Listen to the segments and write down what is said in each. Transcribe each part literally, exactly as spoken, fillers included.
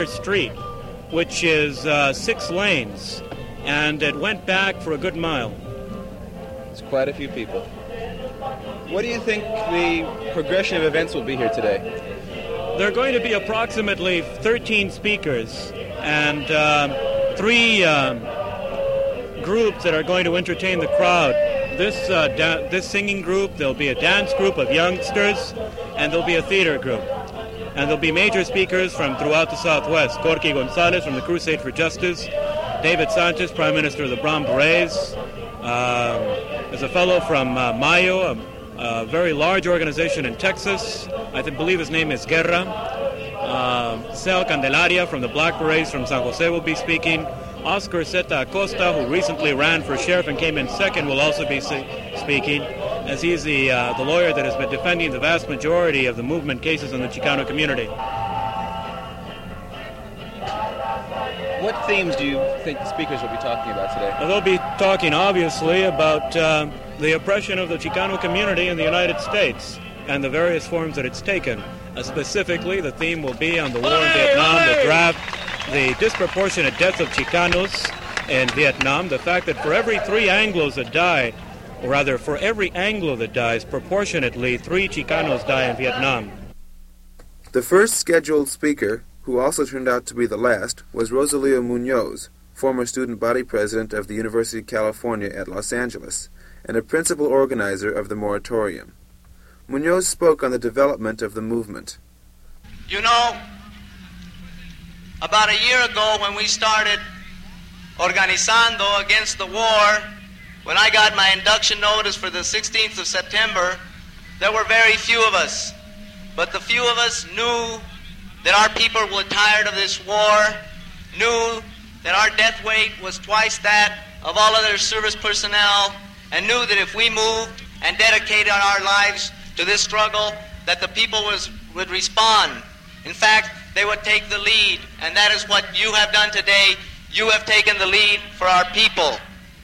street, which is uh, six lanes, and it went back for a good mile. It's quite a few people. What do you think the progression of events will be here today? There are going to be approximately thirteen speakers and um, three um, groups that are going to entertain the crowd. This uh, da- this singing group, there'll be a dance group of youngsters, and there'll be a theater group. And there'll be major speakers from throughout the Southwest. Corky Gonzalez from the Crusade for Justice, David Sanchez, Prime Minister of the Brown Berets. Um, there's a fellow from uh, Mayo, a, a very large organization in Texas. I th- believe his name is Guerra. Uh, Cel Candelaria from the Black Berets from San Jose will be speaking. Oscar Zeta Acosta, who recently ran for sheriff and came in second, will also be se- speaking, as he's the uh, the lawyer that has been defending the vast majority of the movement cases in the Chicano community. What themes do you think the speakers will be talking about today? Well, they'll be talking, obviously, about uh, the oppression of the Chicano community in the United States and the various forms that it's taken. Uh, specifically, the theme will be on the war in Vietnam, the draft, the disproportionate deaths of Chicanos in Vietnam, the fact that for every three Anglos that die, or rather, for every Anglo that dies, proportionately, three Chicanos die in Vietnam. The first scheduled speaker, who also turned out to be the last, was Rosalio Munoz, former student body president of the University of California at Los Angeles, and a principal organizer of the moratorium. Munoz spoke on the development of the movement. You know, about a year ago when we started organizando against the war, when I got my induction notice for the sixteenth of September, there were very few of us. But the few of us knew that our people were tired of this war, knew that our death rate was twice that of all other service personnel, and knew that if we moved and dedicated our lives to this struggle, that the people was, would respond. In fact, they would take the lead, and that is what you have done today. You have taken the lead for our people.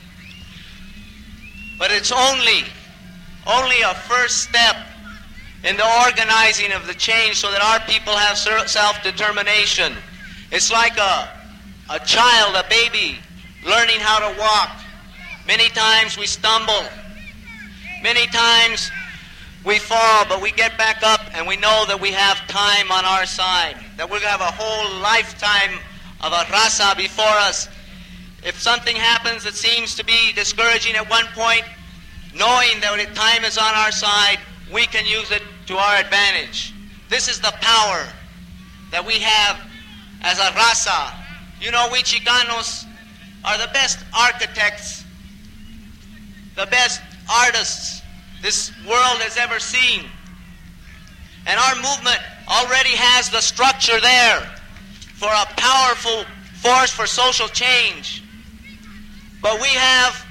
But it's only, only a first step in the organizing of the change so that our people have self-determination. It's like a, a child, a baby, learning how to walk. Many times we stumble. Many times we fall, but we get back up and we know that we have time on our side, that we're going to have a whole lifetime of a raza before us. If something happens that seems to be discouraging at one point, knowing that when time is on our side, we can use it to our advantage. This is the power that we have as a raza. You know, we Chicanos are the best architects, the best artists this world has ever seen. And our movement already has the structure there for a powerful force for social change. But we have